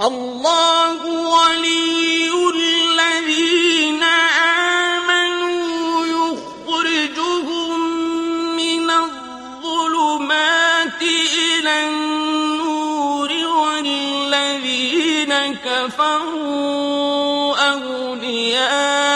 الله ولي الذين آمنوا يخرجهم من الظلمات إلى النور والذين كفروا أولياء